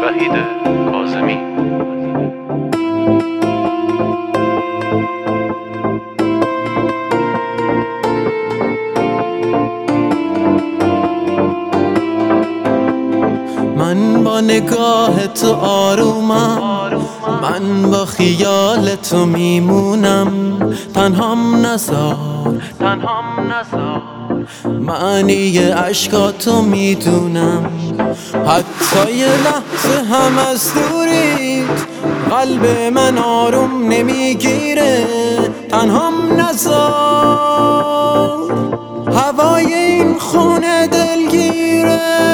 وحید کاظمی. من با نگاه تو آرومم، من با خیال تو میمونم. تنهام نذار معنی عشقاتو میدونم. حتی یه لحظه هم از دوریت قلب من آروم نمیگیره. تنهام نذار هوای این خونه دلگیره.